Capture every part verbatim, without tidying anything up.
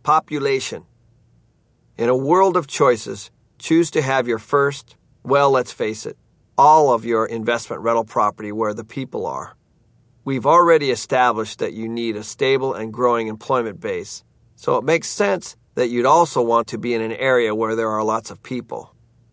Population. In a world of choices, choose to have your first, well, let's face it, all of your investment rental property where the people are. We've already established that you need a stable and growing employment base, so it makes sense that you'd also want to be in an area where there are lots of people.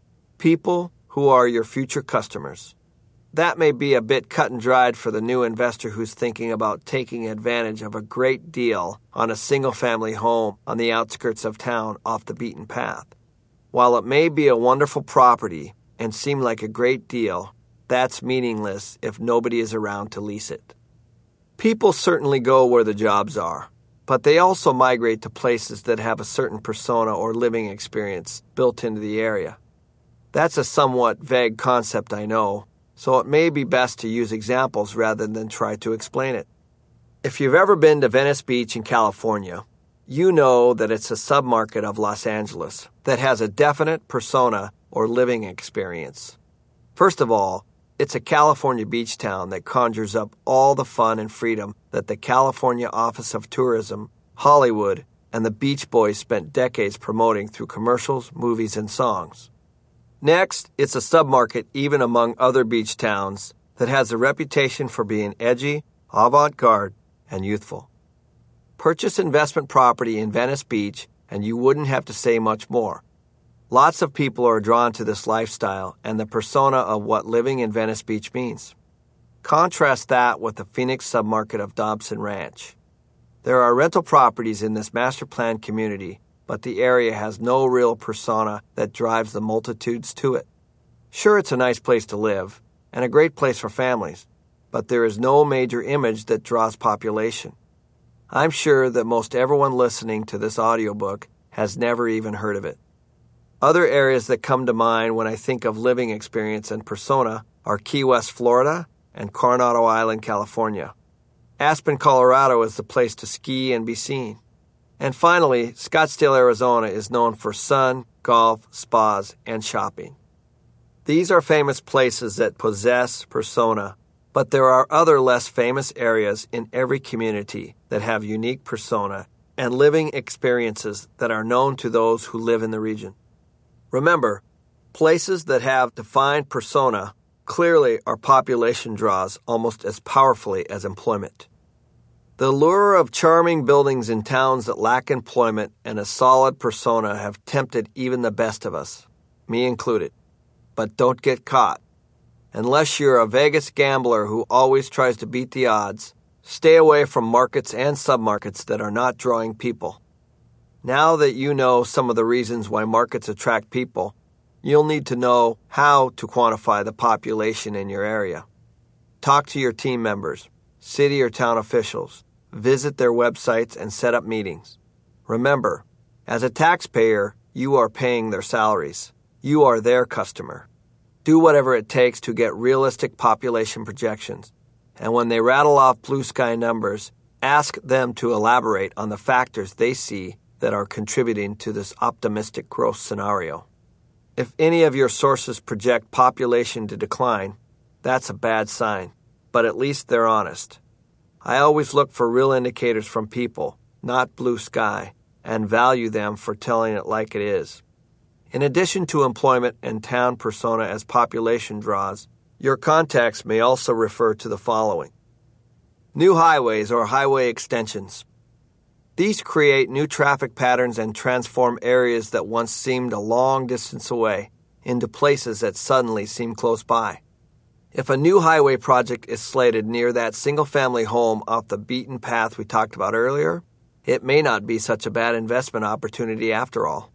People who are your future customers. That may be a bit cut and dried for the new investor who's thinking about taking advantage of a great deal on a single-family home on the outskirts of town off the beaten path. While it may be a wonderful property and seem like a great deal, that's meaningless if nobody is around to lease it. People certainly go where the jobs are, but they also migrate to places that have a certain persona or living experience built into the area. That's a somewhat vague concept, I know, so it may be best to use examples rather than try to explain it. If you've ever been to Venice Beach in California, you know that it's a submarket of Los Angeles that has a definite persona or living experience. First of all, it's a California beach town that conjures up all the fun and freedom that the California Office of Tourism, Hollywood, and the Beach Boys spent decades promoting through commercials, movies, and songs. Next, it's a submarket even among other beach towns that has a reputation for being edgy, avant-garde, and youthful. Purchase investment property in Venice Beach and you wouldn't have to say much more. Lots of people are drawn to this lifestyle and the persona of what living in Venice Beach means. Contrast that with the Phoenix submarket of Dobson Ranch. There are rental properties in this master plan community, but the area has no real persona that drives the multitudes to it. Sure, it's a nice place to live, and a great place for families, but there is no major image that draws population. I'm sure that most everyone listening to this audiobook has never even heard of it. Other areas that come to mind when I think of living experience and persona are Key West, Florida, and Coronado Island, California. Aspen, Colorado is the place to ski and be seen. And finally, Scottsdale, Arizona is known for sun, golf, spas, and shopping. These are famous places that possess persona, but there are other less famous areas in every community that have unique persona and living experiences that are known to those who live in the region. Remember, places that have defined persona clearly are population draws almost as powerfully as employment. The lure of charming buildings in towns that lack employment and a solid persona have tempted even the best of us, me included. But don't get caught. Unless you're a Vegas gambler who always tries to beat the odds, stay away from markets and submarkets that are not drawing people. Now that you know some of the reasons why markets attract people, you'll need to know how to quantify the population in your area. Talk to your team members, city or town officials, visit their websites and set up meetings. Remember, as a taxpayer, you are paying their salaries. You are their customer. Do whatever it takes to get realistic population projections. And when they rattle off blue sky numbers, ask them to elaborate on the factors they see that are contributing to this optimistic growth scenario. If any of your sources project population to decline, that's a bad sign, but at least they're honest. I always look for real indicators from people, not blue sky, and value them for telling it like it is. In addition to employment and town persona as population draws, your contacts may also refer to the following. New highways or highway extensions. These create new traffic patterns and transform areas that once seemed a long distance away into places that suddenly seem close by. If a new highway project is slated near that single-family home off the beaten path we talked about earlier, it may not be such a bad investment opportunity after all.